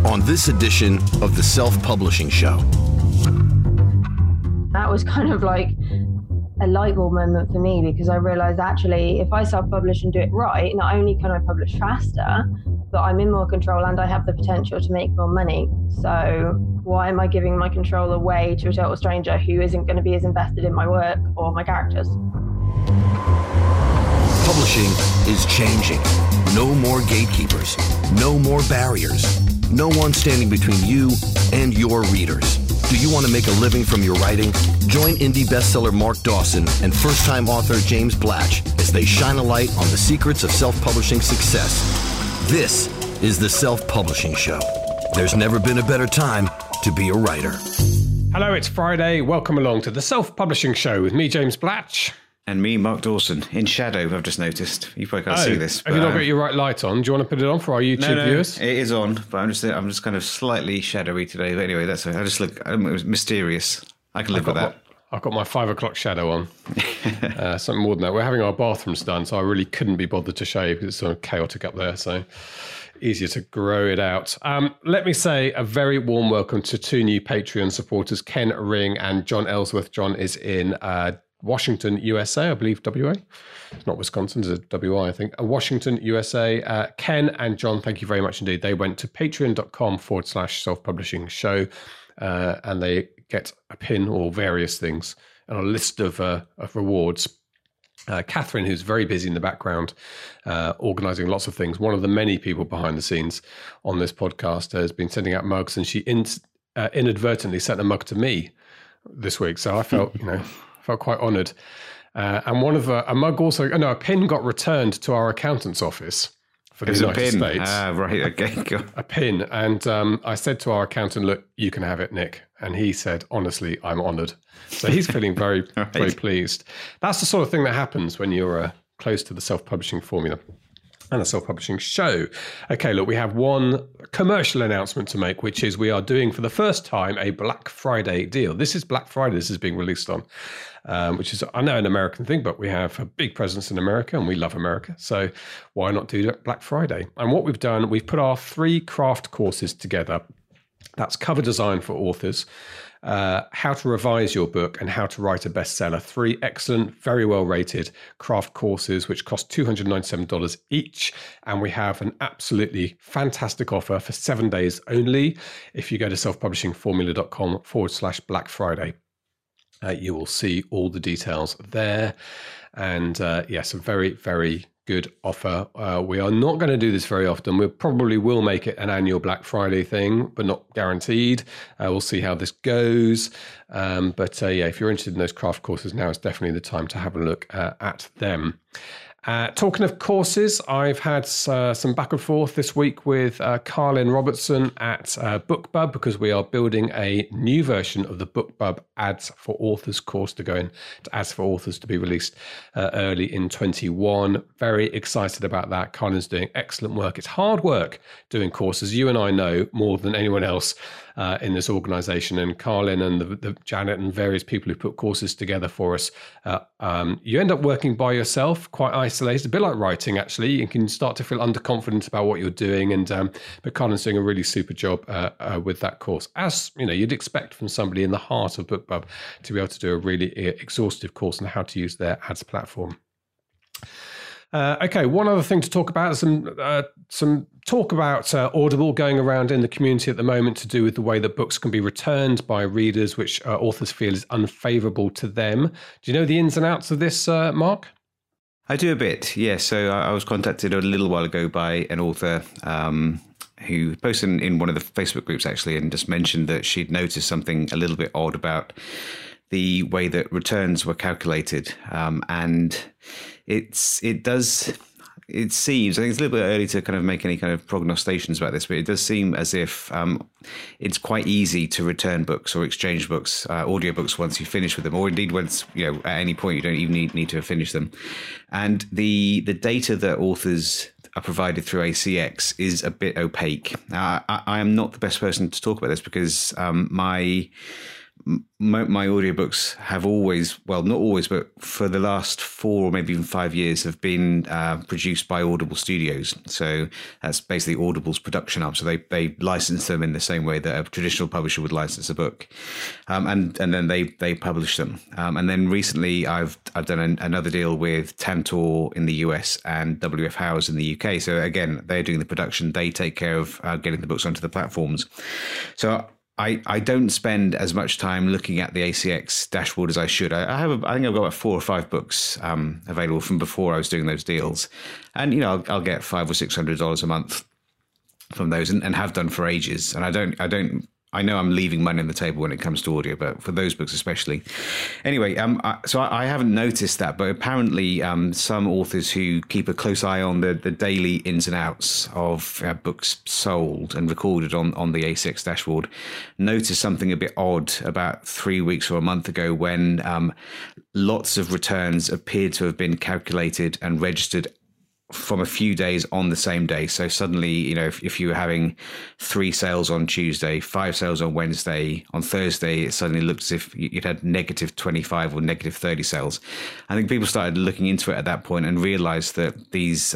on this edition of the Self-Publishing Show. That was kind of like a light bulb moment for me, because I realized actually if I self-publish and do it right, not only can I publish faster, but I'm in more control and I have the potential to make more money. So why am I giving my control away to a total stranger who isn't going to be as invested in my work or my characters? Publishing is changing. No more gatekeepers. No more barriers. No one standing between you and your readers. Do you want to make a living from your writing? Join indie bestseller Mark Dawson and first-time author James Blatch as they shine a light on the secrets of self-publishing success. This is the Self-Publishing Show. There's never been a better time to be a writer. Hello, it's Friday. Welcome along to the Self-Publishing Show with me, James Blatch. And me, Mark Dawson, in shadow, I've just noticed. You probably can't see this. Have you not got your right light on? Do you want to put it on for our YouTube viewers? It is on, but I'm just kind of slightly shadowy today. But anyway, that's I just look mysterious. I can live with that. I've got my 5 o'clock shadow on. Something more than that. We're having our bathrooms done, so I really couldn't be bothered to shave because it's sort of chaotic up there. So easier to grow it out. Let me say a very warm welcome to 2 new Patreon supporters, Ken Ring and John Ellsworth. John is in Washington, USA, I believe, WA. It's not Wisconsin, it's WA, I think. Washington, USA. Ken and John, thank you very much indeed. They went to patreon.com/self-publishing show and they get a pin or various things and a list of rewards. Catherine, who's very busy in the background, organising lots of things, one of the many people behind the scenes on this podcast, has been sending out mugs, and she inadvertently sent a mug to me this week. So I felt, felt quite honoured. And one of a mug also, a pin got returned to our accountant's office for the United States. Ah, right, okay. A pin. And I said to our accountant, look, you can have it, Nick. And he said, honestly, I'm honoured. So he's feeling very, right. Very pleased. That's the sort of thing that happens when you're close to the self-publishing formula and a self-publishing show. Okay, look, we have one commercial announcement to make, which is we are doing for the first time a Black Friday deal. This is Black Friday this is being released on, which is, I know, an American thing, but we have a big presence in America and we love America. So why not do Black Friday? And what we've done, we've put our 3 craft courses together. That's cover design for authors, how to revise your book, and how to write a bestseller. 3 excellent, very well rated craft courses, which cost $297 each. And we have an absolutely fantastic offer for 7 days only. If you go to selfpublishingformula.com/Black Friday, you will see all the details there. And yes, a very, very good offer. We are not going to do this very often. We probably will make it an annual Black Friday thing, but not guaranteed. We'll see how this goes. But if you're interested in those craft courses, now is definitely the time to have a look at them. Talking of courses, I've had some back and forth this week with Carlin Robertson at BookBub, because we are building a new version of the BookBub Ads for Authors course to go in to Ads for Authors to be released early in 21. Very excited about that. Carlin's doing excellent work. It's hard work doing courses. You and I know more than anyone else in this organisation, and Carlin and the Janet and various people who put courses together for us. You end up working by yourself, quite isolated, a bit like writing actually. You can start to feel underconfident about what you're doing, and but Carlin's doing a really super job with that course, as you'd expect from somebody in the heart of BookBub to be able to do a really exhaustive course on how to use their ads platform. Okay, one other thing to talk about, some talk about Audible going around in the community at the moment to do with the way that books can be returned by readers, which authors feel is unfavourable to them. Do you know the ins and outs of this, Mark? I do a bit, yeah. So I was contacted a little while ago by an author who posted in one of the Facebook groups, actually, and just mentioned that she'd noticed something a little bit odd about the way that returns were calculated. And it seems, I think it's a little bit early to kind of make any kind of prognostications about this, but it does seem as if it's quite easy to return books or exchange books, audiobooks, once you finish with them, or indeed once, at any point you don't even need to finish them. And the data that authors are provided through ACX is a bit opaque. I am not the best person to talk about this because my my audiobooks have always, well, not always, but for the last 4 or maybe even 5 years have been produced by Audible Studios. So that's basically Audible's production arm. So they license them in the same way that a traditional publisher would license a book, and then they publish them. And then recently I've done another deal with Tantor in the US and WF Howes in the UK. So again, they're doing the production. They take care of getting the books onto the platforms. So I don't spend as much time looking at the ACX dashboard as I should. I think I've got about 4 or 5 books available from before I was doing those deals, and I'll get $500 or $600 a month from those, and have done for ages. And I know I'm leaving money on the table when it comes to audio, but for those books especially. Anyway, so I haven't noticed that, but apparently some authors who keep a close eye on the daily ins and outs of books sold and recorded on the ACX dashboard noticed something a bit odd about 3 weeks or a month ago when lots of returns appeared to have been calculated and registered from a few days on the same day. So suddenly, if you were having 3 sales on Tuesday, 5 sales on Wednesday, on Thursday, it suddenly looked as if you'd had negative 25 or negative 30 sales. I think people started looking into it at that point and realized that these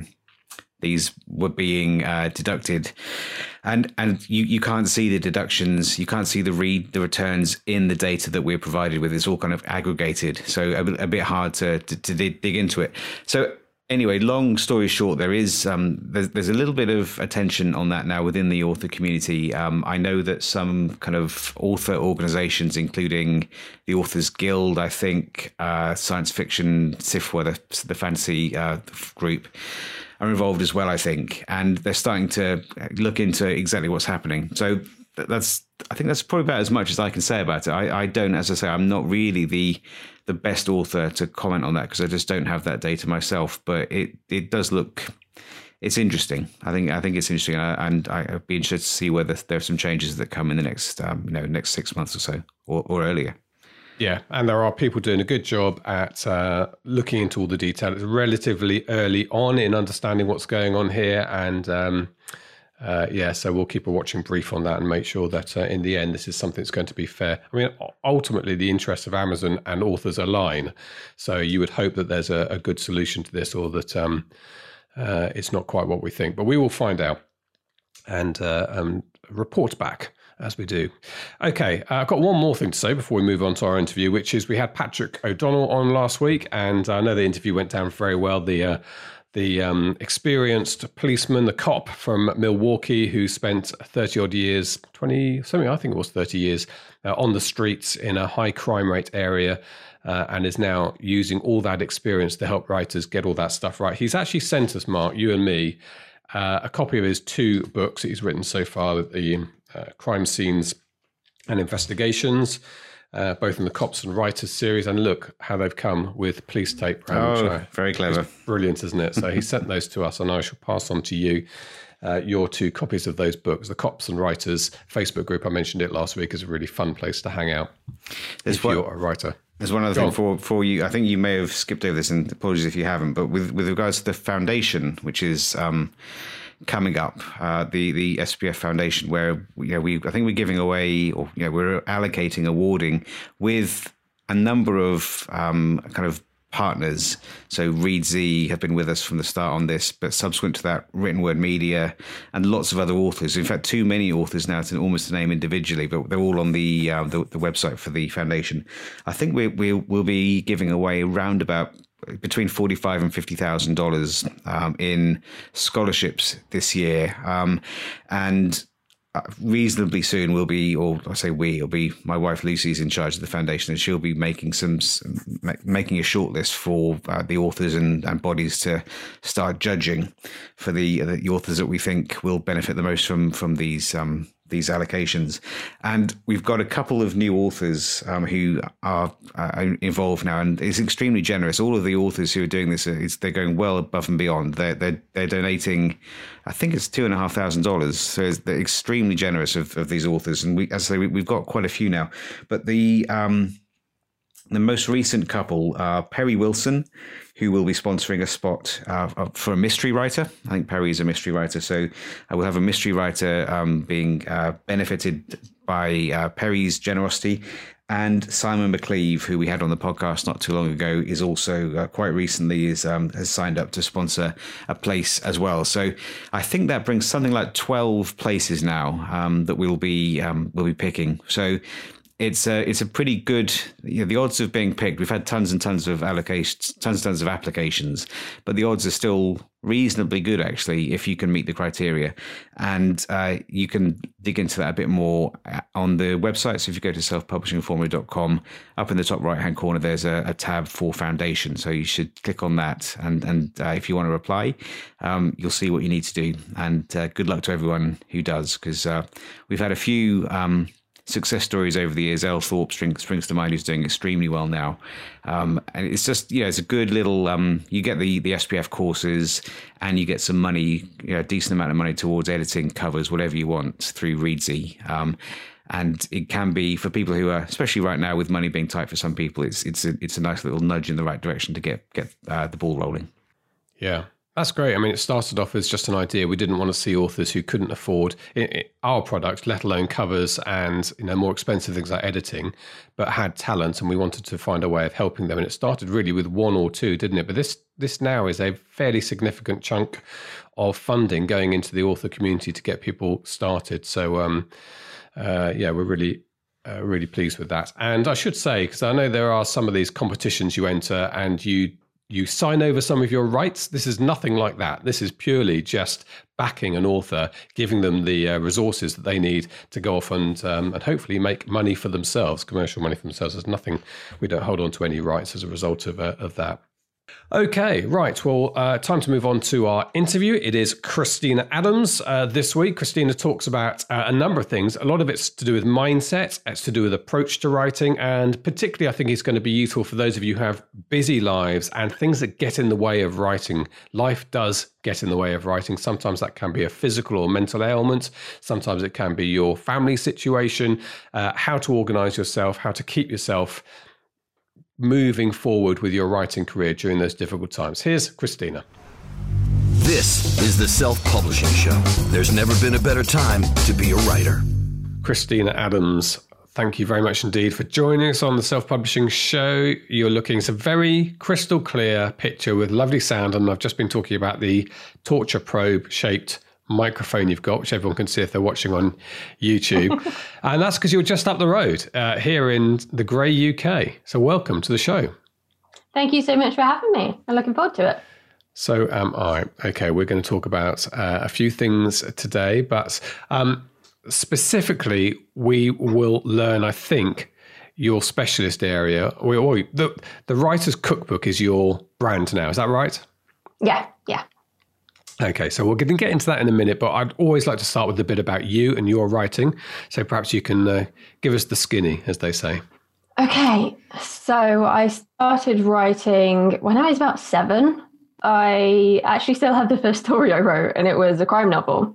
were being deducted. And you can't see the deductions, you can't see the returns in the data that we're provided with. It's all kind of aggregated. So a bit hard to dig into it. So anyway, long story short, there is there's a little bit of attention on that now within the author community. I know that some kind of author organizations, including the Authors Guild, I think, Science Fiction, SIFWA, the fantasy group, are involved as well, I think. And they're starting to look into exactly what's happening. So I think that's probably about as much as I can say about it. I don't, as I say, I'm not really the best author to comment on that because I just don't have that data myself. But it does look, it's interesting. I think it's interesting, and I'd be interested to see whether there are some changes that come in the next next 6 months or so, or earlier. Yeah, and there are people doing a good job at looking into all the detail. It's relatively early on in understanding what's going on here, and so we'll keep a watching brief on that and make sure that in the end, this is something that's going to be fair. I mean, ultimately, the interests of Amazon and authors align. So you would hope that there's a good solution to this, or that it's not quite what we think. But we will find out and report back as we do. Okay, I've got one more thing to say before we move on to our interview, which is we had Patrick O'Donnell on last week, and I know the interview went down very well. The experienced policeman, the cop from Milwaukee, who spent 30 odd years, 20 something, I think it was 30 years, on the streets in a high crime rate area, and is now using all that experience to help writers get all that stuff right. He's actually sent us, Mark, you and me, a copy of his 2 books that he's written so far, the Crime Scenes and Investigations, both in the Cops and Writers series, and look how they've come with police tape. Very clever. It's brilliant, isn't it? So he sent those to us, and I shall pass on to you your 2 copies of those books. The Cops and Writers Facebook group, I mentioned it last week, is a really fun place to hang out if you're a writer. There's one other thing for you. I think you may have skipped over this, and apologies if you haven't, but with regards to the foundation, which is coming up, the SPF Foundation, where I think we're giving away, or we're allocating, awarding with a number of kind of partners. So Read Z have been with us from the start on this, but subsequent to that, Written Word Media and lots of other authors. In fact, too many authors now to almost to name individually, but they're all on the website for the foundation. I think we'll be giving away around about between $45,000 and $50,000 in scholarships this year, and reasonably soon we'll be, or I say it'll be my wife Lucy's in charge of the foundation, and she'll be making making a shortlist for the authors and bodies to start judging for the authors that we think will benefit the most from these allocations. And we've got a couple of new authors who are involved now, and it's extremely generous. All of the authors who are doing this, they're going well above and beyond. They're donating, I think it's $2,500. So they're extremely generous of these authors. And as I say, we've got quite a few now. But the The most recent couple are Perry Wilson, who will be sponsoring a spot for a mystery writer. I think Perry is a mystery writer, so I will have a mystery writer being benefited by Perry's generosity. And Simon McCleave, who we had on the podcast not too long ago, is also quite recently has signed up to sponsor a place as well. So I think that brings something like 12 places now that we'll be picking. So it's a pretty good, the odds of being picked. We've had tons and tons of allocations, tons of applications, but the odds are still reasonably good, actually, if you can meet the criteria. And you can dig into that a bit more on the website. So if you go to selfpublishingformula.com, up in the top right-hand corner, there's a tab for foundation. So you should click on that. And if you want to apply, you'll see what you need to do. And good luck to everyone who does, because we've had a few success stories over the years. Elle Thorpe springs to mind, who's doing extremely well now. And it's just, it's a good little, you get the SPF courses and you get some money, a decent amount of money towards editing covers, whatever you want through Readsy. And it can be, for people who are, especially right now with money being tight for some people, it's a nice little nudge in the right direction to get the ball rolling. Yeah. That's great. I mean, it started off as just an idea. We didn't want to see authors who couldn't afford our product, let alone covers and more expensive things like editing, but had talent, and we wanted to find a way of helping them. And it started really with one or two, didn't it? But this now is a fairly significant chunk of funding going into the author community to get people started. So, we're really pleased with that. And I should say, because I know there are some of these competitions you enter and you sign over some of your rights. This is nothing like that. This is purely just backing an author, giving them the resources that they need to go off and hopefully make money for themselves, commercial money for themselves. There's nothing, we don't hold on to any rights as a result of that. Okay, right. Well, time to move on to our interview. It is Christina Adams this week. Christina talks about a number of things. A lot of it's to do with mindset. It's to do with approach to writing. And particularly, I think it's going to be useful for those of you who have busy lives and things that get in the way of writing. Life does get in the way of writing. Sometimes that can be a physical or mental ailment. Sometimes it can be your family situation, how to organize yourself, how to keep yourself moving forward with your writing career during those difficult times. Here's Christina. This is the Self-Publishing Show. There's never been a better time to be a writer. Christina Adams, thank you very much indeed for joining us on the Self-Publishing Show. You're looking at a very crystal clear picture with lovely sound, and I've just been talking about the torture probe shaped microphone you've got, which everyone can see if they're watching on YouTube. And that's because you're just up the road here in the grey UK. So welcome to the show. Thank you so much for having me. I'm looking forward to it. So am I. Okay, we're going to talk about a few things today, but specifically we will learn, I think, your specialist area. The Writer's Cookbook is your brand now, is that right? Yeah. Okay, so we're going to get into that in a minute, but I'd always like to start with a bit about you and your writing. So perhaps you can give us the skinny, as they say. Okay, so I started writing when I was about 7. I actually still have the first story I wrote, and it was a crime novel.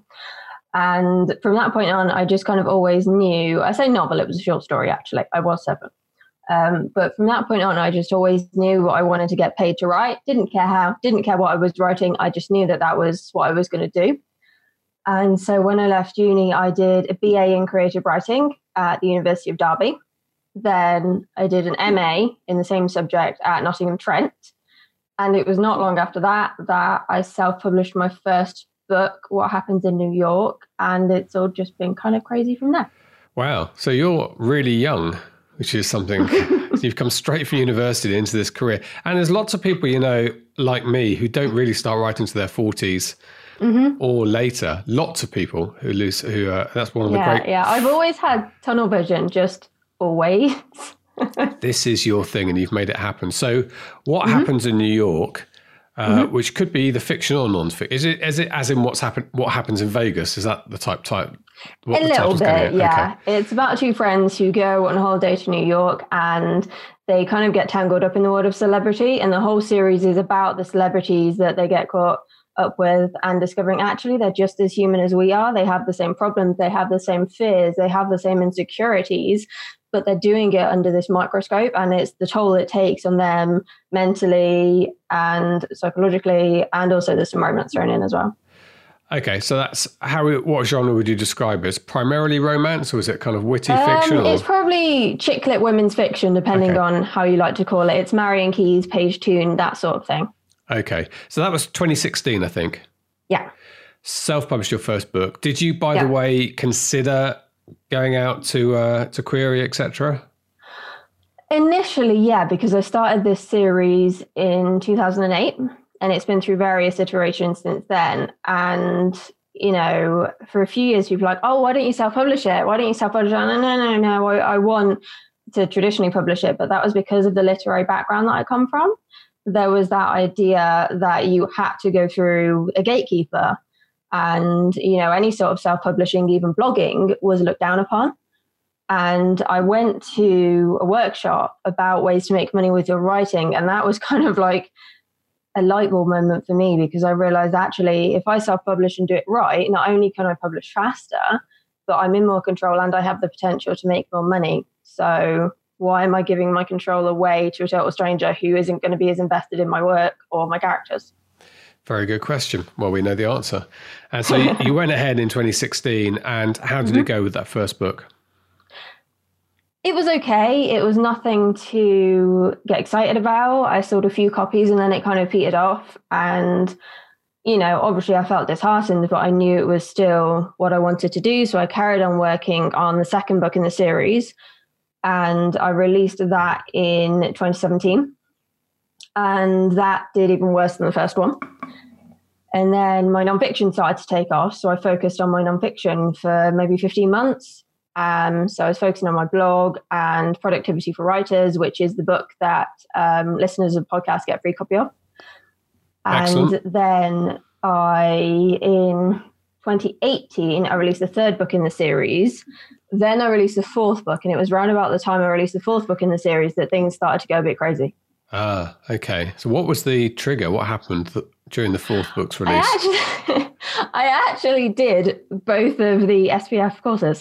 And from that point on, I just kind of always knew, I say novel, it was a short story, actually. I was 7. But from that point on, I just always knew what I wanted to get paid to write. Didn't care how, didn't care what I was writing. I just knew that was what I was going to do. And so when I left uni, I did a BA in creative writing at the University of Derby. Then I did an MA in the same subject at Nottingham Trent. And it was not long after that I self-published my first book, What Happens in New York. And it's all just been kind of crazy from there. Wow. So you're really young, which is something. So you've come straight from university into this career. And there's lots of people, like me, who don't really start writing to their 40s or later. Lots of people who that's one of the great. Yeah, I've always had tunnel vision, just always. This is your thing and you've made it happen. So What Happens in New York, which could be either fiction or non-fiction. Is it as in what happens in Vegas? Is that the type? A little bit, yeah. Okay. It's about 2 friends who go on holiday to New York and they kind of get tangled up in the world of celebrity. And the whole series is about the celebrities that they get caught up with and discovering actually they're just as human as we are. They have the same problems. They have the same fears. They have the same insecurities. but they're doing it under this microscope, and it's the toll it takes on them mentally and psychologically, and also there's some romance thrown in as well. Okay, so that's what genre would you describe as? Primarily romance, or is it kind of witty fiction? It's probably chick lit women's fiction, depending on how you like to call it. It's Marian Keyes, Paige Toon, that sort of thing. Okay, so that was 2016, I think. Yeah. Self-published your first book. Did you, by the way, consider going out to Query, etc.? Initially, yeah, because I started this series in 2008. And it's been through various iterations since then. And, you know, for a few years, people are like, oh, why don't you self-publish it? Why don't you self-publish it? No. I want to traditionally publish it. But that was because of the literary background that I come from. There was that idea that you had to go through a gatekeeper. And, you know, any sort of self-publishing, even blogging, was looked down upon. And I went to a workshop about ways to make money with your writing. And that was kind of like a light bulb moment for me, because I realized actually if I self-publish and do it right, not only can I publish faster, but I'm in more control and I have the potential to make more money. So why am I giving my control away to a total stranger who isn't going to be as invested in my work or my characters? Very good question. Well, we know the answer. And so you went ahead in 2016, and how did it go with that first book? It was okay. It was nothing to get excited about. I sold a few copies and then it kind of petered off. And, you know, obviously I felt disheartened, but I knew it was still what I wanted to do. So I carried on working on the second book in the series, and I released that in 2017. And that did even worse than the first one. And then my nonfiction started to take off. So I focused on my nonfiction for maybe 15 months. So I was focusing on my blog and Productivity for Writers, which is the book that listeners of the podcast get a free copy of. Excellent. And then in 2018, I released the third book in the series. Then I released the fourth book, and it was around about the time I released the fourth book in the series that things started to go a bit crazy. Ah, okay. So what was the trigger? What happened during the fourth book's release? I actually did both of the SPF courses.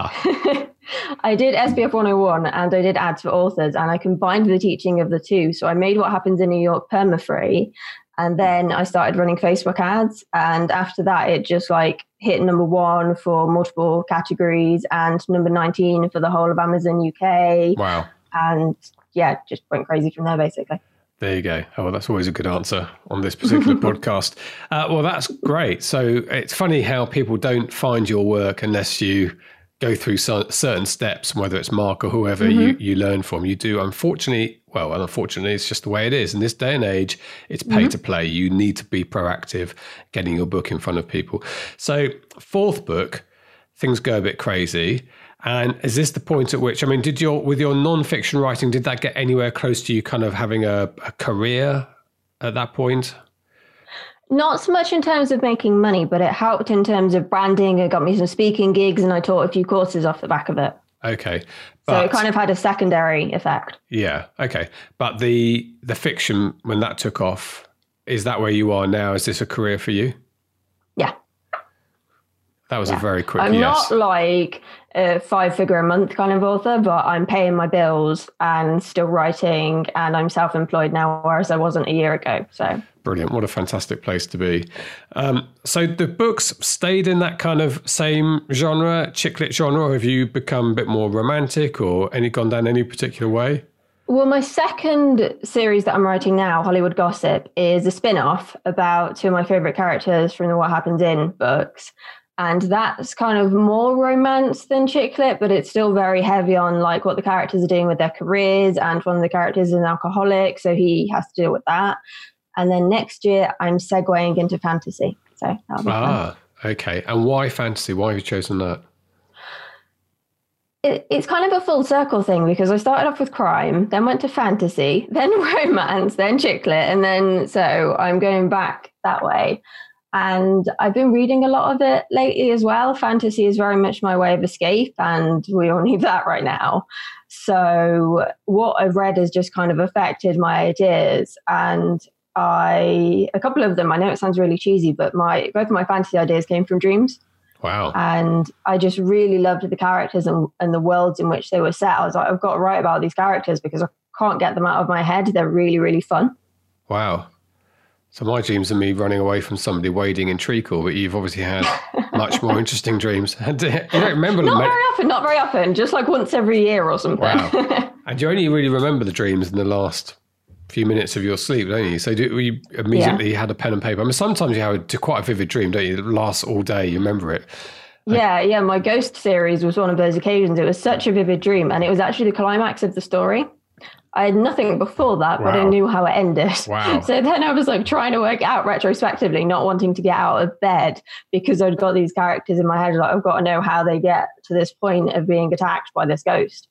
I did SPF 101 and I did ads for authors, and I combined the teaching of the two. So I made What Happens in New York perma-free, and then I started running Facebook ads. And after that, it just like hit number 1 for multiple categories and number 19 for the whole of Amazon UK. Wow. And yeah, just went crazy from there, basically. There you go. Oh, that's always a good answer on this particular podcast. Well, that's great. So it's funny how people don't find your work unless you go through certain steps, whether it's Mark or whoever you learn from. You do, unfortunately, it's just the way it is. In this day and age, it's pay to play. You need to be proactive getting your book in front of people. So fourth book, things go a bit crazy. And is this the point at which, I mean, with your non-fiction writing, did that get anywhere close to you kind of having a career at that point? Not so much in terms of making money, but it helped in terms of branding. It got me some speaking gigs and I taught a few courses off the back of it. Okay. So it kind of had a secondary effect. Yeah. Okay. But the fiction, when that took off, is that where you are now? Is this a career for you? Yeah. That was a very quick I'm yes. not like a 5-figure a month kind of author, but I'm paying my bills and still writing, and I'm self-employed now, whereas I wasn't a year ago. So brilliant. What a fantastic place to be. So the books stayed in that kind of same genre, chick lit genre, or have you become a bit more romantic or gone down any particular way? Well, my second series that I'm writing now, Hollywood Gossip, is a spin-off about two of my favorite characters from the What Happens In books. And that's kind of more romance than chick lit, but it's still very heavy on like what the characters are doing with their careers. And one of the characters is an alcoholic, so he has to deal with that. And then next year, I'm segueing into fantasy. So that'll be fun. Okay. And why fantasy? Why have you chosen that? It's kind of a full circle thing, because I started off with crime, then went to fantasy, then romance, then chick lit, and then so I'm going back that way. And I've been reading a lot of it lately as well. Fantasy is very much my way of escape, and we all need that right now. So what I've read has just kind of affected my ideas. And a couple of them, I know it sounds really cheesy, but both of my fantasy ideas came from dreams. Wow. And I just really loved the characters and the worlds in which they were set. I was like, I've got to write about these characters because I can't get them out of my head. They're really, really fun. Wow. So my dreams are me running away from somebody wading in treacle, but you've obviously had much more interesting dreams. And you don't remember them? Not very often, just like once every year or something. Wow. And you only really remember the dreams in the last few minutes of your sleep, don't you? So you immediately had a pen and paper. I mean, sometimes you have quite a vivid dream, don't you? It lasts all day, you remember it. Yeah. My ghost series was one of those occasions. It was such a vivid dream, and it was actually the climax of the story. I had nothing before that, but I knew how it ended. Wow. So then I was like trying to work out retrospectively, not wanting to get out of bed because I'd got these characters in my head. Like, I've got to know how they get to this point of being attacked by this ghost.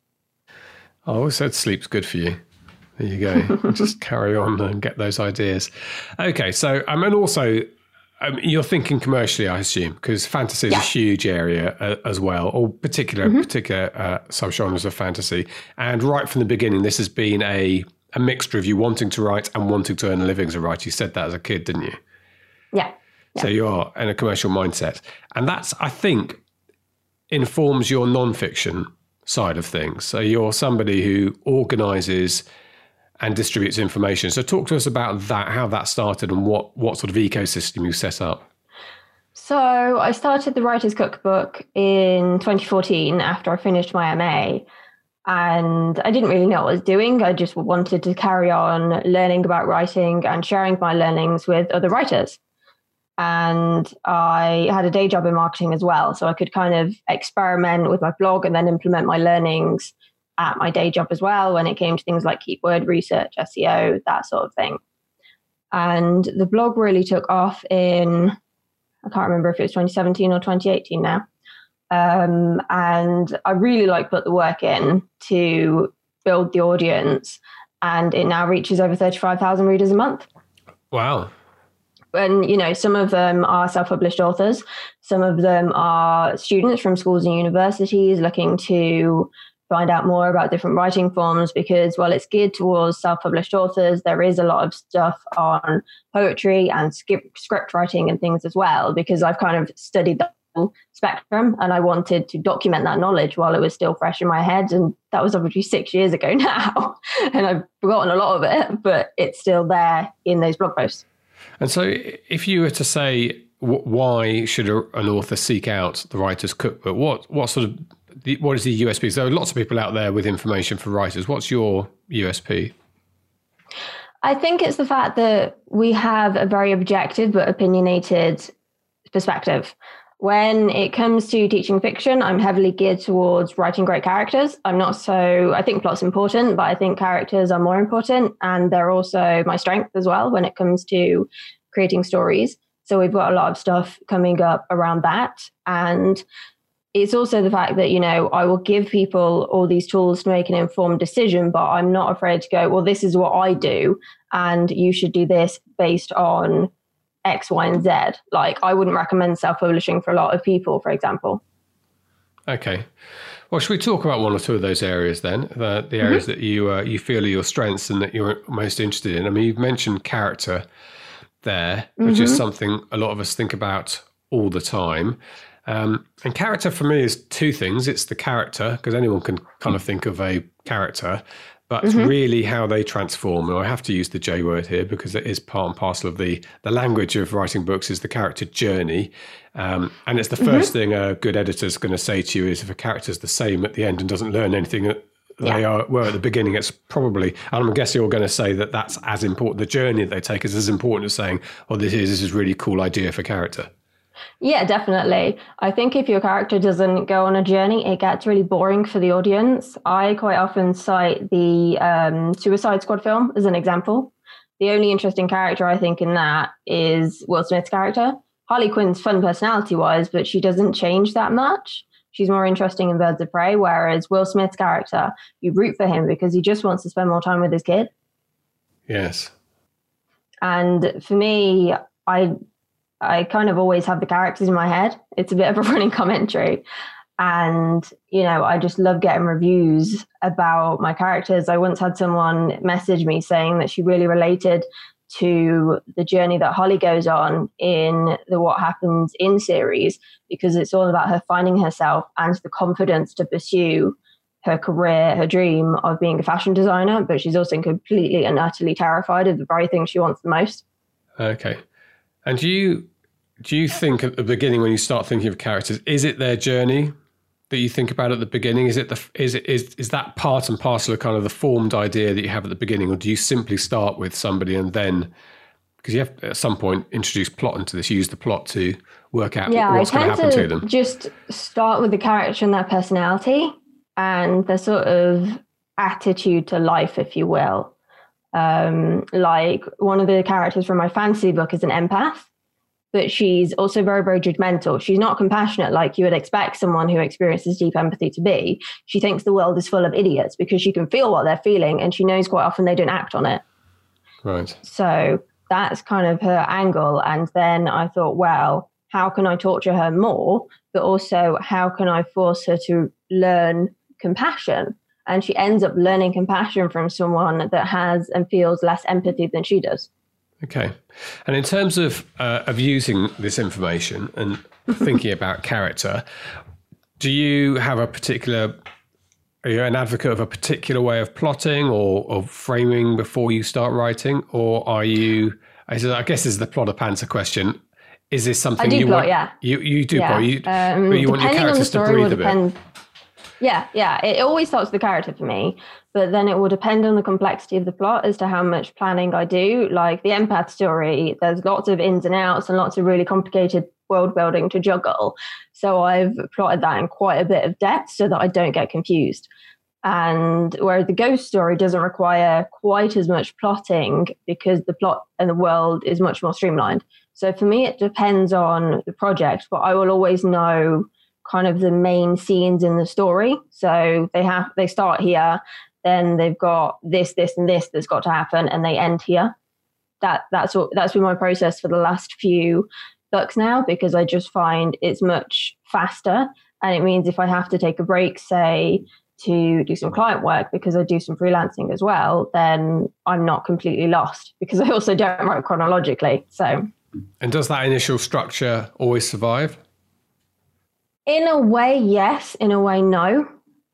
I always said sleep's good for you. There you go. Just carry on and get those ideas. Okay. So, and also, you're thinking commercially, I assume, because fantasy is a huge area as well, or particular subgenres of fantasy. And right from the beginning, this has been a mixture of you wanting to write and wanting to earn a living as a writer. You said that as a kid, didn't you? Yeah. So you're in a commercial mindset. And that's, I think, informs your nonfiction side of things. So you're somebody who organises and distributes information. So talk to us about that, how that started and what sort of ecosystem you set up. So I started the Writer's Cookbook in 2014 after I finished my MA. And I didn't really know what I was doing. I just wanted to carry on learning about writing and sharing my learnings with other writers. And I had a day job in marketing as well. So I could kind of experiment with my blog and then implement my learnings at my day job as well when it came to things like keyword research, SEO, that sort of thing. And the blog really took off in, I can't remember if it was 2017 or 2018 now. And I really put the work in to build the audience, and it now reaches over 35,000 readers a month. Wow. And, some of them are self-published authors. Some of them are students from schools and universities looking to find out more about different writing forms because, while it's geared towards self-published authors, there is a lot of stuff on poetry and script writing and things as well, because I've kind of studied the whole spectrum and I wanted to document that knowledge while it was still fresh in my head. And that was obviously 6 years ago now. And I've forgotten a lot of it, but it's still there in those blog posts. And so if you were to say, why should an author seek out the Writer's Cookbook? What is the USP? So there are lots of people out there with information for writers. What's your USP? I think it's the fact that we have a very objective but opinionated perspective. When it comes to teaching fiction, I'm heavily geared towards writing great characters. I think plot's important, but I think characters are more important. And they're also my strength as well when it comes to creating stories. So we've got a lot of stuff coming up around that. And it's also the fact that, I will give people all these tools to make an informed decision, but I'm not afraid to go, well, this is what I do, and you should do this based on X, Y, and Z. I wouldn't recommend self-publishing for a lot of people, for example. Okay. Well, should we talk about one or two of those areas then? The areas that you feel are your strengths and that you're most interested in. I mean, you've mentioned character there, which is something a lot of us think about all the time. And character for me is two things. It's the character, because anyone can kind of think of a character, but it's really how they transform. And I have to use the J word here because it is part and parcel of the language of writing books is the character journey. And it's the first thing a good editor is going to say to you is if a character's the same at the end and doesn't learn anything that they were at the beginning, it's probably, and I'm guessing you're going to say that that's as important. The journey that they take is as important as saying, oh, this is a really cool idea for character. Yeah, definitely. I think if your character doesn't go on a journey, it gets really boring for the audience. I quite often cite the Suicide Squad film as an example. The only interesting character I think in that is Will Smith's character. Harley Quinn's fun personality-wise, but she doesn't change that much. She's more interesting in Birds of Prey, whereas Will Smith's character, you root for him because he just wants to spend more time with his kid. Yes. And for me, I kind of always have the characters in my head. It's a bit of a running commentary. And, I just love getting reviews about my characters. I once had someone message me saying that she really related to the journey that Holly goes on in the What Happens In series, because it's all about her finding herself and the confidence to pursue her career, her dream of being a fashion designer, but she's also completely and utterly terrified of the very thing she wants the most. Okay. And do you think at the beginning, when you start thinking of characters, is it their journey that you think about at the beginning? Is that part and parcel of kind of the formed idea that you have at the beginning, or do you simply start with somebody and then, because you have at some point introduce plot into this, use the plot to work out what's going to happen to them? Just start with the character and their personality and their sort of attitude to life, if you will. Like one of the characters from my fantasy book is an empath, but she's also very, very judgmental. She's not compassionate like you would expect someone who experiences deep empathy to be. She thinks the world is full of idiots because she can feel what they're feeling, and she knows quite often they don't act on it. Right. So that's kind of her angle. And then I thought, well, how can I torture her more? But also, how can I force her to learn compassion? And she ends up learning compassion from someone that has and feels less empathy than she does. Okay. And in terms of using this information and thinking about character, do you have are you an advocate of a particular way of plotting or of framing before you start writing? Or are you, I guess this is the plotter pantser question. Is this something you plot, want? Yeah. You do plot, but you want your characters to breathe a bit. Yeah. It always starts with the character for me, but then it will depend on the complexity of the plot as to how much planning I do. Like the empath story, there's lots of ins and outs and lots of really complicated world building to juggle. So I've plotted that in quite a bit of depth so that I don't get confused. And whereas the ghost story doesn't require quite as much plotting because the plot and the world is much more streamlined. So for me, it depends on the project, but I will always know kind of the main scenes in the story. So they start here, then they've got this, and this that's got to happen, and they end here. That's been my process for the last few books now, because I just find it's much faster. And it means if I have to take a break, say, to do some client work, because I do some freelancing as well, then I'm not completely lost, because I also don't write chronologically. So. And does that initial structure always survive? In a way, yes. In a way, no.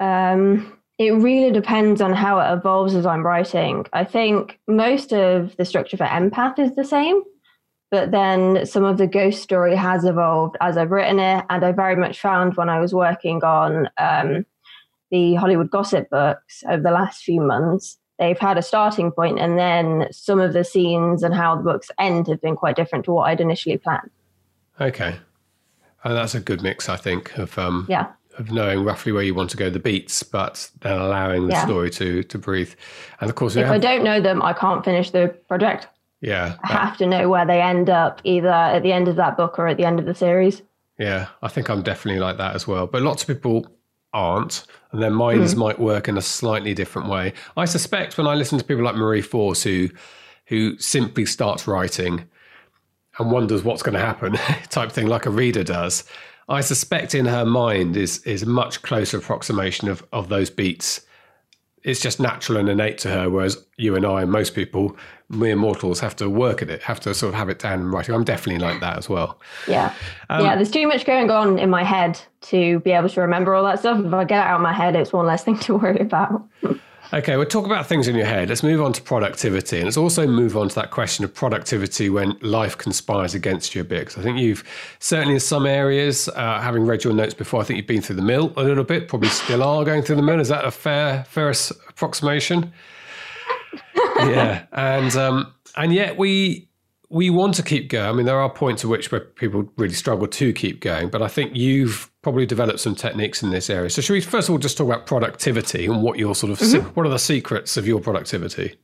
It really depends on how it evolves as I'm writing. I think most of the structure for Empath is the same, but then some of the ghost story has evolved as I've written it. And I very much found when I was working on the Hollywood Gossip books over the last few months, they've had a starting point, and then some of the scenes and how the books end have been quite different to what I'd initially planned. Okay. And that's a good mix, I think, of knowing roughly where you want to go, the beats, but then allowing the story to breathe. And of course, if I don't know them, I can't finish the project. Yeah. I have to know where they end up, either at the end of that book or at the end of the series. Yeah, I think I'm definitely like that as well. But lots of people aren't, and their minds might work in a slightly different way. I suspect when I listen to people like Marie Force, who simply starts writing and wonders what's going to happen type thing, like a reader does, I suspect in her mind is a much closer approximation of those beats. It's just natural and innate to her, whereas you and I and most people, mere mortals, have to work at it, have to sort of have it down in writing. I'm definitely like that as well. Yeah. There's too much going on in my head to be able to remember all that stuff. If I get it out of my head, it's one less thing to worry about. Okay, we'll talk about things in your head. Let's move on to productivity. And let's also move on to that question of productivity when life conspires against you a bit. Because I think you've, certainly in some areas, having read your notes before, I think you've been through the mill a little bit, probably still are going through the mill. Is that a fair approximation? Yeah. And yet we want to keep going. I mean, there are points at which where people really struggle to keep going, but I think you've probably developed some techniques in this area. So should we first of all just talk about productivity and what your sort of, what are the secrets of your productivity?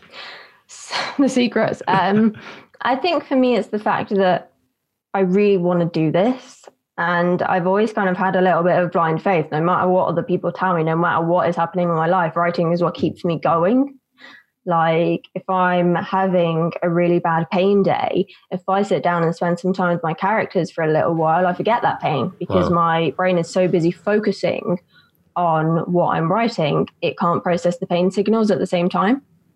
The secrets. I think for me, it's the fact that I really want to do this. And I've always kind of had a little bit of blind faith, no matter what other people tell me, no matter what is happening in my life, writing is what keeps me going. Like if I'm having a really bad pain day, if I sit down and spend some time with my characters for a little while, I forget that pain because my brain is so busy focusing on what I'm writing, it can't process the pain signals at the same time.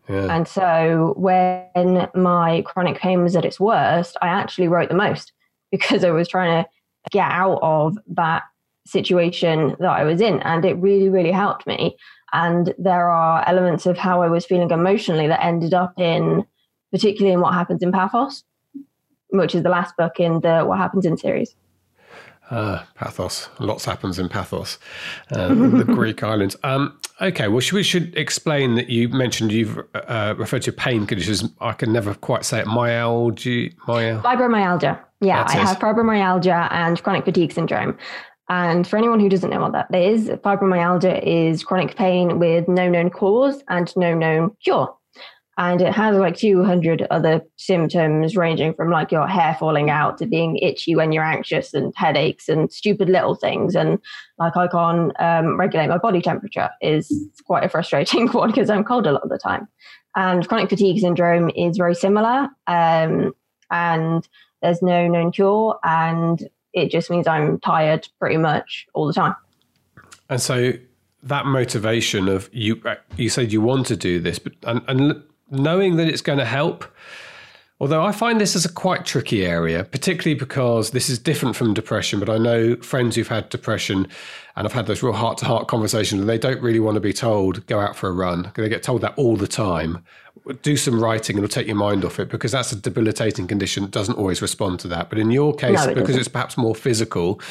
Yeah. And so when my chronic pain was at its worst, I actually wrote the most because I was trying to get out of that situation that I was in. And it really, really helped me. And there are elements of how I was feeling emotionally that ended up in, particularly in What Happens in Paphos, which is the last book in the What Happens in series. Paphos. Lots happens in Paphos, the Greek islands. Okay, well, we should explain that you mentioned you've referred to pain conditions. I can never quite say it. Fibromyalgia. Yeah, I have fibromyalgia and chronic fatigue syndrome. And for anyone who doesn't know what that is, fibromyalgia is chronic pain with no known cause and no known cure. And it has like 200 other symptoms ranging from like your hair falling out to being itchy when you're anxious and headaches and stupid little things. And like I can't regulate my body temperature is quite a frustrating one because I'm cold a lot of the time. And chronic fatigue syndrome is very similar. And there's no known cure. And it just means I'm tired pretty much all the time. And so that motivation of you said you want to do this, but and knowing that it's going to help, although I find this is a quite tricky area, particularly because this is different from depression, but I know friends who've had depression and I've had those real heart-to-heart conversations and they don't really want to be told, go out for a run. They get told that all the time. Do some writing and it'll take your mind off it because that's a debilitating condition. It doesn't always respond to that. But in your case, because it's perhaps more physical,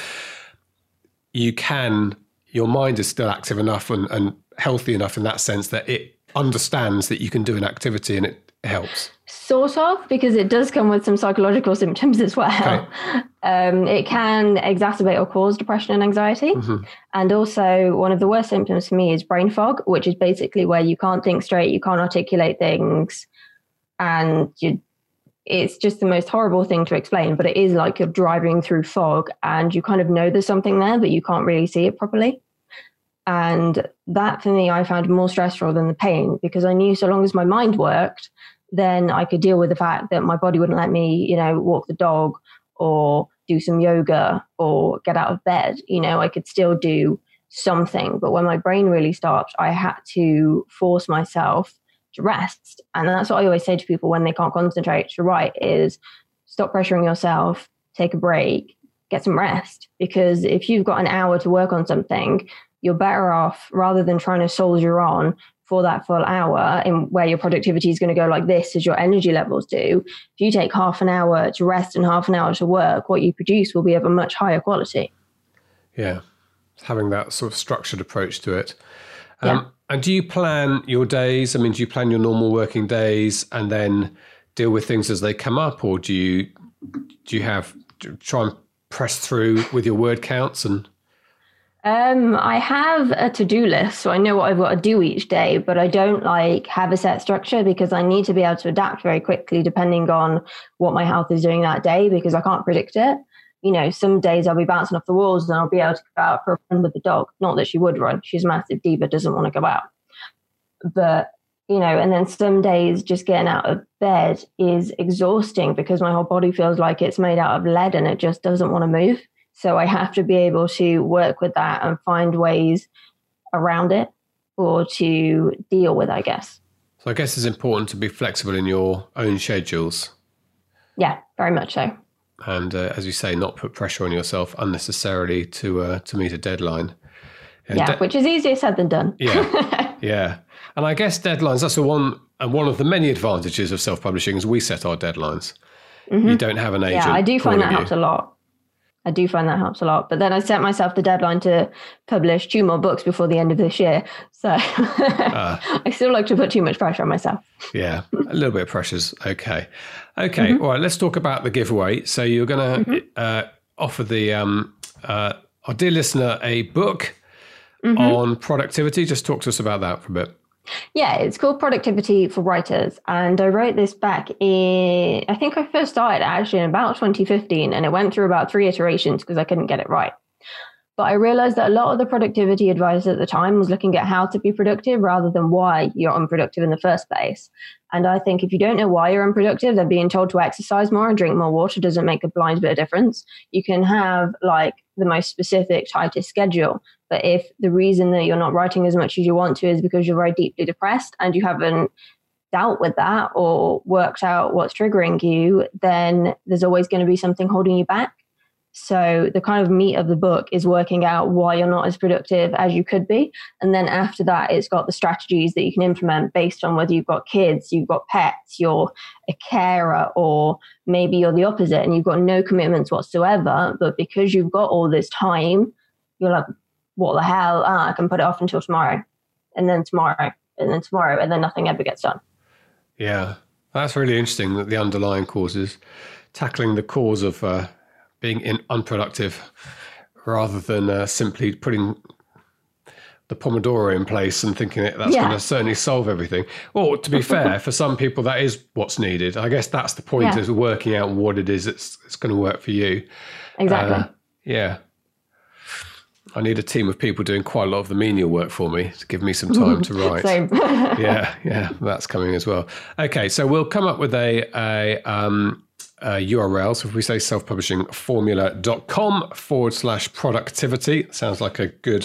your mind is still active enough and healthy enough in that sense that it understands that you can do an activity and it helps. Sort of, because it does come with some psychological symptoms as well. Okay. It can exacerbate or cause depression and anxiety. Mm-hmm. And also one of the worst symptoms for me is brain fog, which is basically where you can't think straight, you can't articulate things, and it's just the most horrible thing to explain, but it is like you're driving through fog and you kind of know there's something there, but you can't really see it properly. And that for me, I found more stressful than the pain because I knew so long as my mind worked, then I could deal with the fact that my body wouldn't let me, walk the dog or do some yoga or get out of bed. I could still do something. But when my brain really stopped, I had to force myself to rest. And that's what I always say to people when they can't concentrate to write is stop pressuring yourself, take a break, get some rest. Because if you've got an hour to work on something, you're better off rather than trying to soldier on for that full hour in where your productivity is going to go like this as your energy levels do. If you take half an hour to rest and half an hour to work, what you produce will be of a much higher quality. Yeah, having that sort of structured approach to it. And do you plan your days? I mean, do you plan your normal working days and then deal with things as they come up? Or do you try and press through with your word counts and... I have a to-do list, so I know what I've got to do each day, but I don't have a set structure because I need to be able to adapt very quickly depending on what my health is doing that day because I can't predict it. Some days I'll be bouncing off the walls and I'll be able to go out for a run with the dog. Not that she would run. She's a massive diva, doesn't want to go out. But, and then some days just getting out of bed is exhausting because my whole body feels like it's made out of lead and it just doesn't want to move. So I have to be able to work with that and find ways around it or to deal with, I guess. So I guess it's important to be flexible in your own schedules. Yeah, very much so. And as you say, not put pressure on yourself unnecessarily to meet a deadline. And which is easier said than done. Yeah, yeah. And I guess deadlines, that's one of the many advantages of self-publishing is we set our deadlines. Mm-hmm. You don't have an agent. Yeah, I do find that helps a lot. But then I set myself the deadline to publish 2 more books before the end of this year. So I still like to put too much pressure on myself. Yeah, a little bit of pressure's okay. Okay, mm-hmm. All right, let's talk about the giveaway. So you're going to offer our dear listener a book on productivity. Just talk to us about that for a bit. Yeah, it's called Productivity for Writers. And I wrote this back in, I think I first started actually in about 2015, and it went through about 3 iterations because I couldn't get it right. But I realized that a lot of the productivity advice at the time was looking at how to be productive rather than why you're unproductive in the first place. And I think if you don't know why you're unproductive, then being told to exercise more and drink more water doesn't make a blind bit of difference. You can have the most specific, tightest schedule. But if the reason that you're not writing as much as you want to is because you're very deeply depressed and you haven't dealt with that or worked out what's triggering you, then there's always going to be something holding you back. So the kind of meat of the book is working out why you're not as productive as you could be. And then after that, it's got the strategies that you can implement based on whether you've got kids, you've got pets, you're a carer, or maybe you're the opposite and you've got no commitments whatsoever. But because you've got all this time, you're like, what the hell? I can put it off until tomorrow, and then tomorrow, and then tomorrow, and then nothing ever gets done. Yeah, that's really interesting, that the underlying causes, tackling the cause of being unproductive rather than simply putting the Pomodoro in place and thinking that that's going to certainly solve everything. Well, to be fair, for some people, that is what's needed. I guess that's the point, is working out what it is that's going to work for you. Exactly. Yeah. I need a team of people doing quite a lot of the menial work for me to give me some time to write. Same. yeah, that's coming as well. Okay, so we'll come up with a URL. So if we say selfpublishingformula.com/productivity, sounds like a good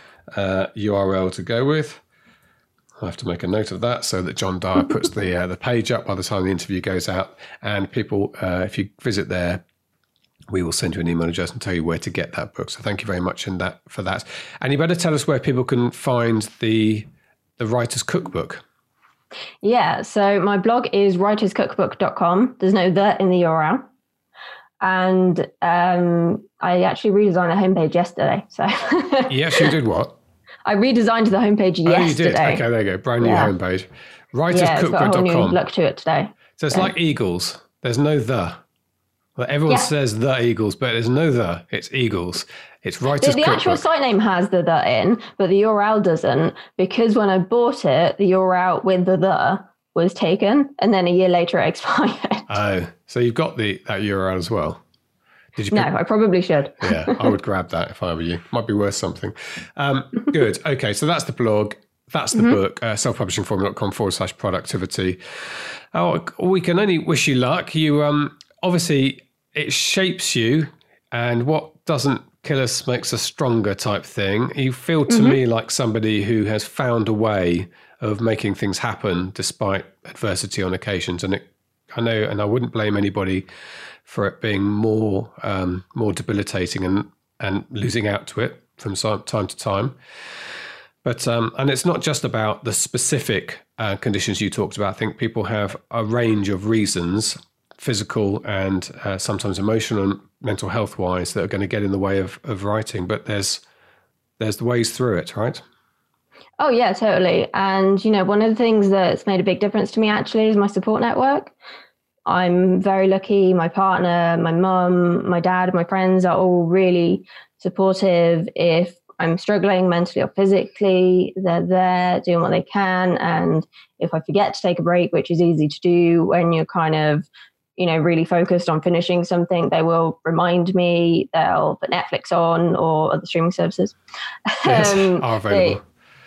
URL to go with. I'll have to make a note of that so that John Dyer puts the page up by the time the interview goes out. And people, if you visit there, we will send you an email address and tell you where to get that book. So thank you very much for that. And you better tell us where people can find the Writer's Cookbook. Yeah, so my blog is writerscookbook.com. There's no "the" in the URL. And I actually redesigned the homepage yesterday. So Yes, you did what? I redesigned the homepage yesterday. Oh, you did? Okay, there you go. Brand new homepage. Writerscookbook.com. It's got a whole new look to it today. So it's like Eagles. There's no "the." Well, everyone says "the Eagles," but there's no "the." It's Eagles. It's Writer's Cookbook. The actual site name has the in, but the URL doesn't, because when I bought it, the URL with the was taken, and then a year later it expired. Oh, so you've got that URL as well. Did you? No, I probably should. Yeah, I would grab that if I were you. Might be worth something. Good. Okay, so that's the blog. That's the book, selfpublishingformula.com/productivity. Oh, we can only wish you luck. You obviously, it shapes you, and what doesn't kill us makes us stronger type thing. You feel to me like somebody who has found a way of making things happen despite adversity on occasions. And I know, and I wouldn't blame anybody for it being more debilitating and losing out to it from time to time. But and it's not just about the specific conditions you talked about. I think people have a range of reasons, physical and sometimes emotional and mental health wise, that are going to get in the way of writing. But there's the ways through it, right? Oh yeah, totally. And one of the things that's made a big difference to me actually is my support network. I'm very lucky. My partner, my mum, my dad, my friends are all really supportive. If I'm struggling mentally or physically, they're there doing what they can. And if I forget to take a break, which is easy to do when you're kind of really focused on finishing something, they will remind me. They'll put Netflix on or other streaming services. Yes, are available.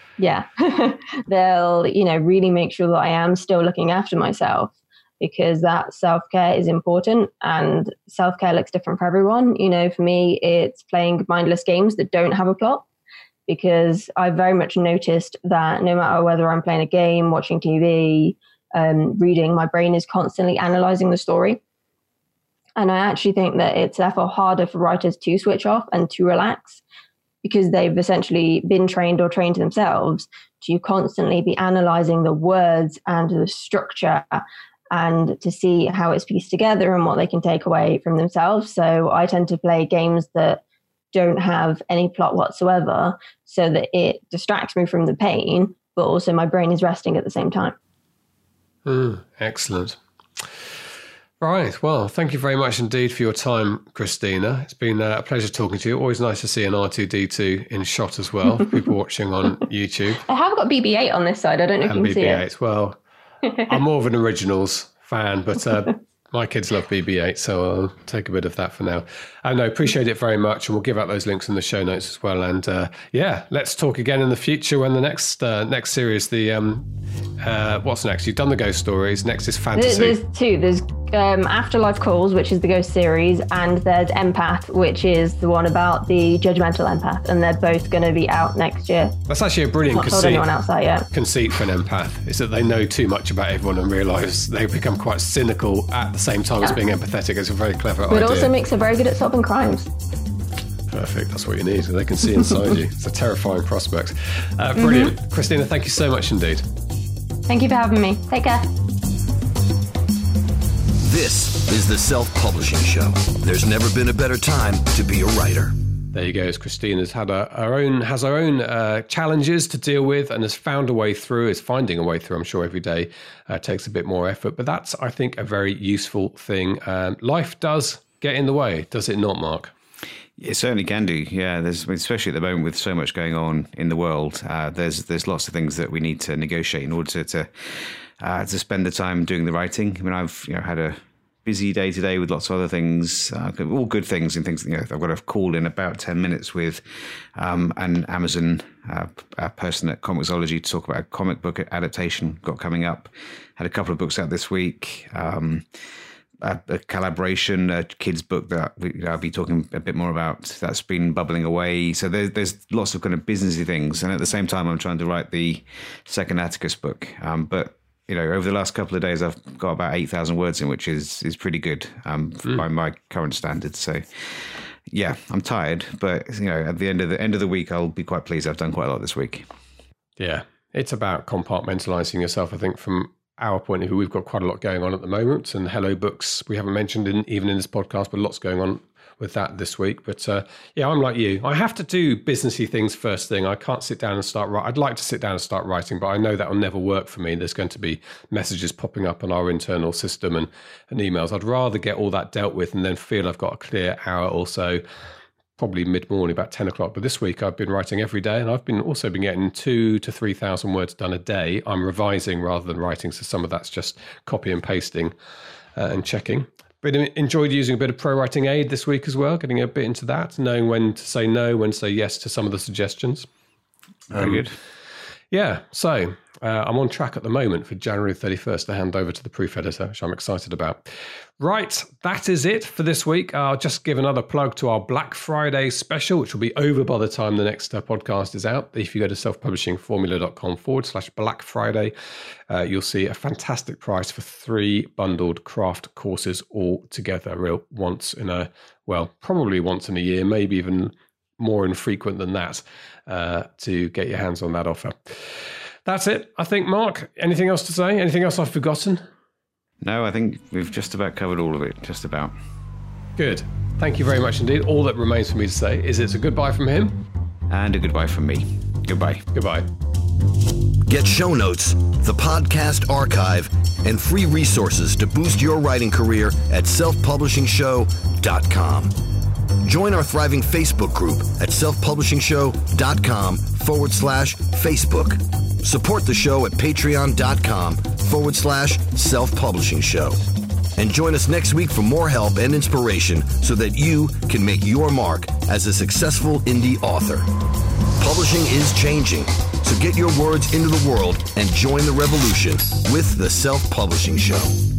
They'll, really make sure that I am still looking after myself, because that self-care is important, and self-care looks different for everyone. For me, it's playing mindless games that don't have a plot, because I very much noticed that no matter whether I'm playing a game, watching TV, reading, my brain is constantly analyzing the story. And I actually think that it's therefore harder for writers to switch off and to relax, because they've essentially been trained or trained themselves to constantly be analyzing the words and the structure and to see how it's pieced together and what they can take away from themselves. So I tend to play games that don't have any plot whatsoever, so that it distracts me from the pain, but also my brain is resting at the same time. Excellent. Right. Well, thank you very much indeed for your time, Christina. It's been a pleasure talking to you. Always nice to see an R2-D2 in shot as well, for people watching on YouTube. I have got BB-8 on this side. I don't know if you can see it. BB-8. Well, I'm more of an Originals fan, but my kids love BB-8, so I'll take a bit of that for now. No, appreciate it very much, and we'll give out those links in the show notes as well. And let's talk again in the future when the next series, what's next? You've done the ghost stories. Next is fantasy. There's two. There's Afterlife Calls, which is the Ghost series, and there's Empath, which is the one about the judgmental empath, and they're both going to be out next year. That's actually a brilliant Not told anyone else that yet. conceit for an empath, is that they know too much about everyone and realise they become quite cynical at the same time as being empathetic. It's a very clever idea. But it also makes it very good at solving crimes. Perfect. That's what you need. They can see inside you. It's a terrifying prospect. Brilliant. Christina, thank you so much indeed. Thank you for having me. Take care. This is the Self-Publishing Show. There's never been a better time to be a writer. There you go. As Christina's had her own challenges to deal with and has found a way through, is finding a way through. I'm sure every day takes a bit more effort, but that's, I think, a very useful thing. Life does get in the way, does it not, Mark? It certainly can do. Yeah, especially at the moment with so much going on in the world. There's lots of things that we need to negotiate in order to spend the time doing the writing. I mean, I've had a busy day today with lots of other things, all good things and things. I've got a call in about 10 minutes with an Amazon person at Comixology to talk about a comic book adaptation got coming up. Had a couple of books out this week. A collaboration, a kid's book that I'll be talking a bit more about. That's been bubbling away. So there's lots of kind of businessy things, and at the same time, I'm trying to write the second Atticus book. But over the last couple of days, I've got about 8,000 words in, which is pretty good by my current standards. So yeah, I'm tired, but at the end of the week, I'll be quite pleased. I've done quite a lot this week. Yeah, it's about compartmentalizing yourself. I think from our point of view, we've got quite a lot going on at the moment, and Hello Books we haven't mentioned even in this podcast, but lots going on with that this week. But yeah, I'm like you. I have to do businessy things first thing. I can't sit down and start writing. I'd like to sit down and start writing, but I know that will never work for me. There's going to be messages popping up on our internal system and emails. I'd rather get all that dealt with and then feel I've got a clear hour or so, probably mid-morning, about 10 o'clock. But this week I've been writing every day, and I've also been getting 2,000 to 3,000 words done a day. I'm revising rather than writing, so some of that's just copy and pasting and checking. But enjoyed using a bit of Pro-Writing Aid this week as well, getting a bit into that, knowing when to say no, when to say yes to some of the suggestions. Very good. Yeah, so I'm on track at the moment for January 31st to hand over to the proof editor, which I'm excited about. Right, that is it for this week. I'll just give another plug to our Black Friday special, which will be over by the time the next podcast is out. If you go to selfpublishingformula.com/Black Friday, you'll see a fantastic price for 3 bundled craft courses all together, probably once in a year, maybe even more infrequent than that, to get your hands on that offer. That's it, I think. Mark, anything else to say? Anything else I've forgotten? No, I think we've just about covered all of it, just about. Good. Thank you very much indeed. All that remains for me to say is it's a goodbye from him. And a goodbye from me. Goodbye. Goodbye. Get show notes, the podcast archive, and free resources to boost your writing career at selfpublishingshow.com. Join our thriving Facebook group at selfpublishingshow.com/Facebook. Support the show at patreon.com/selfpublishing show. And join us next week for more help and inspiration so that you can make your mark as a successful indie author. Publishing is changing, so get your words into the world and join the revolution with the Self-Publishing Show.